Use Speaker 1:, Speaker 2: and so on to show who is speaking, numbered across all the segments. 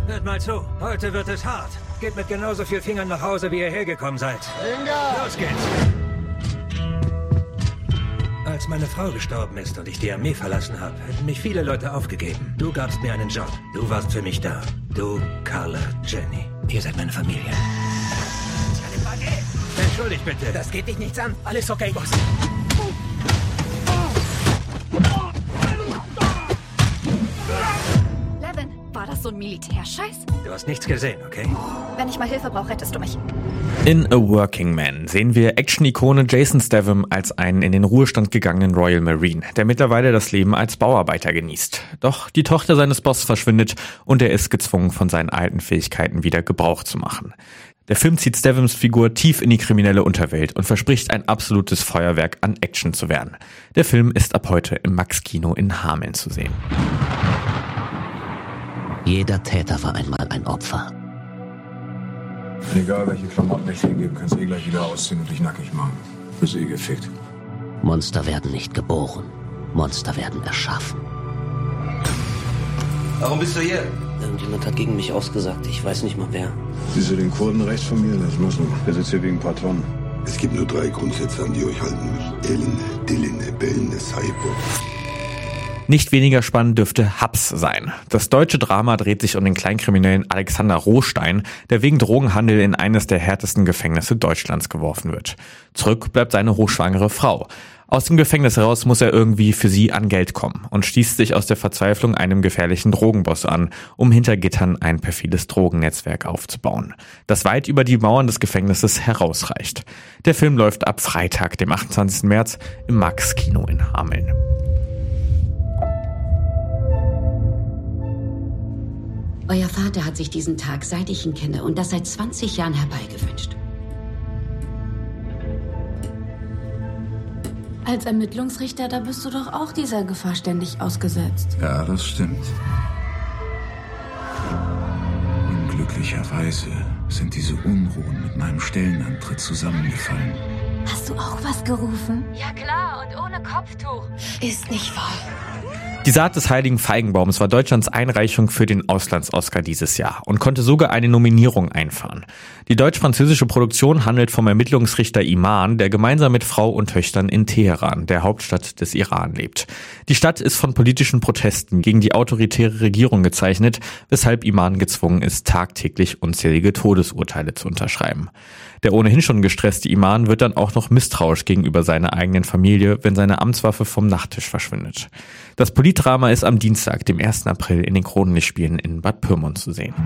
Speaker 1: Hört mal zu, heute wird es hart. Geht mit genauso viel Fingern nach Hause, wie ihr hergekommen seid.
Speaker 2: Inga!
Speaker 1: Los geht's! Als meine Frau gestorben ist und ich die Armee verlassen habe, hätten mich viele Leute aufgegeben. Du gabst mir einen Job. Du warst für mich da. Du, Carla, Jenny. Ihr seid meine Familie. Entschuldigt bitte.
Speaker 2: Das geht dich nichts an. Alles okay, Boss.
Speaker 3: Levin, war das so ein Militärscheiß?
Speaker 1: Du hast nichts gesehen, okay?
Speaker 3: Wenn ich mal Hilfe brauche, rettest du mich.
Speaker 4: In A Working Man sehen wir Action-Ikone Jason Statham als einen in den Ruhestand gegangenen Royal Marine, der mittlerweile das Leben als Bauarbeiter genießt. Doch die Tochter seines Bosses verschwindet und er ist gezwungen, von seinen alten Fähigkeiten wieder Gebrauch zu machen. Der Film zieht Stathams Figur tief in die kriminelle Unterwelt und verspricht ein absolutes Feuerwerk an Action zu werden. Der Film ist ab heute im Max-Kino in Hameln zu sehen.
Speaker 5: Jeder Täter war einmal ein Opfer.
Speaker 6: Egal welche Klamotten ich hingebe, kannst du gleich wieder ausziehen und dich nackig machen. Bist gefickt.
Speaker 5: Monster werden nicht geboren. Monster werden erschaffen.
Speaker 7: Warum bist du hier?
Speaker 5: Irgendjemand hat gegen mich ausgesagt. Ich weiß nicht mal wer.
Speaker 6: Siehst du den Kurden rechts von mir? Das muss er. Der sitzt hier wegen ein paar Tonnen.
Speaker 8: Es gibt nur 3 Grundsätze, an die ihr euch halten müsst. Elende, Dillende, Bellende, Saibo.
Speaker 4: Nicht weniger spannend dürfte Haps sein. Das deutsche Drama dreht sich um den Kleinkriminellen Alexander Rohstein, der wegen Drogenhandel in eines der härtesten Gefängnisse Deutschlands geworfen wird. Zurück bleibt seine hochschwangere Frau. Aus dem Gefängnis heraus muss er irgendwie für sie an Geld kommen und schließt sich aus der Verzweiflung einem gefährlichen Drogenboss an, um hinter Gittern ein perfides Drogennetzwerk aufzubauen, das weit über die Mauern des Gefängnisses herausreicht. Der Film läuft ab Freitag, dem 28. März, im Max-Kino in Hameln.
Speaker 9: Euer Vater hat sich diesen Tag, seit ich ihn kenne, und das seit 20 Jahren herbeigewünscht.
Speaker 10: Als Ermittlungsrichter, da bist du doch auch dieser Gefahr ständig ausgesetzt.
Speaker 6: Ja, das stimmt. Unglücklicherweise sind diese Unruhen mit meinem Stellenantritt zusammengefallen.
Speaker 10: Hast du auch was gerufen?
Speaker 3: Ja klar, und ohne Kopftuch.
Speaker 10: Ist nicht wahr.
Speaker 4: Die Saat des heiligen Feigenbaums war Deutschlands Einreichung für den Auslands-Oscar dieses Jahr und konnte sogar eine Nominierung einfahren. Die deutsch-französische Produktion handelt vom Ermittlungsrichter Iman, der gemeinsam mit Frau und Töchtern in Teheran, der Hauptstadt des Iran, lebt. Die Stadt ist von politischen Protesten gegen die autoritäre Regierung gezeichnet, weshalb Iman gezwungen ist, tagtäglich unzählige Todesurteile zu unterschreiben. Der ohnehin schon gestresste Iman wird dann auch noch misstrauisch gegenüber seiner eigenen Familie, wenn seine Amtswaffe vom Nachttisch verschwindet. Das Politdrama ist am Dienstag, dem 1. April, in den Kronenlichtspielen in Bad Pyrmont zu sehen.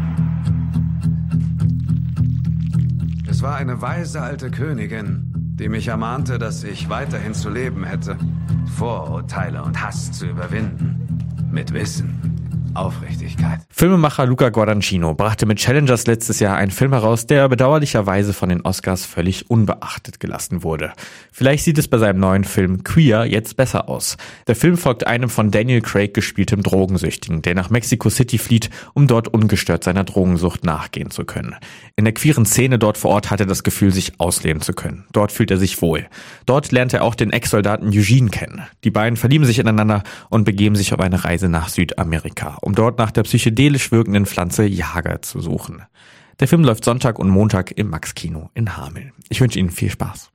Speaker 11: Es war eine weise alte Königin, die mich ermahnte, dass ich weiterhin zu leben hätte, Vorurteile und Hass zu überwinden. Mit Wissen. Aufrichtigkeit.
Speaker 4: Filmemacher Luca Guadagnino brachte mit Challengers letztes Jahr einen Film heraus, der bedauerlicherweise von den Oscars völlig unbeachtet gelassen wurde. Vielleicht sieht es bei seinem neuen Film Queer jetzt besser aus. Der Film folgt einem von Daniel Craig gespieltem Drogensüchtigen, der nach Mexico City flieht, um dort ungestört seiner Drogensucht nachgehen zu können. In der queeren Szene dort vor Ort hat er das Gefühl, sich ausleben zu können. Dort fühlt er sich wohl. Dort lernt er auch den Ex-Soldaten Eugene kennen. Die beiden verlieben sich ineinander und begeben sich auf eine Reise nach Südamerika, um dort nach der psychedelisch wirkenden Pflanze Jager zu suchen. Der Film läuft Sonntag und Montag im Max-Kino in Hameln. Ich wünsche Ihnen viel Spaß.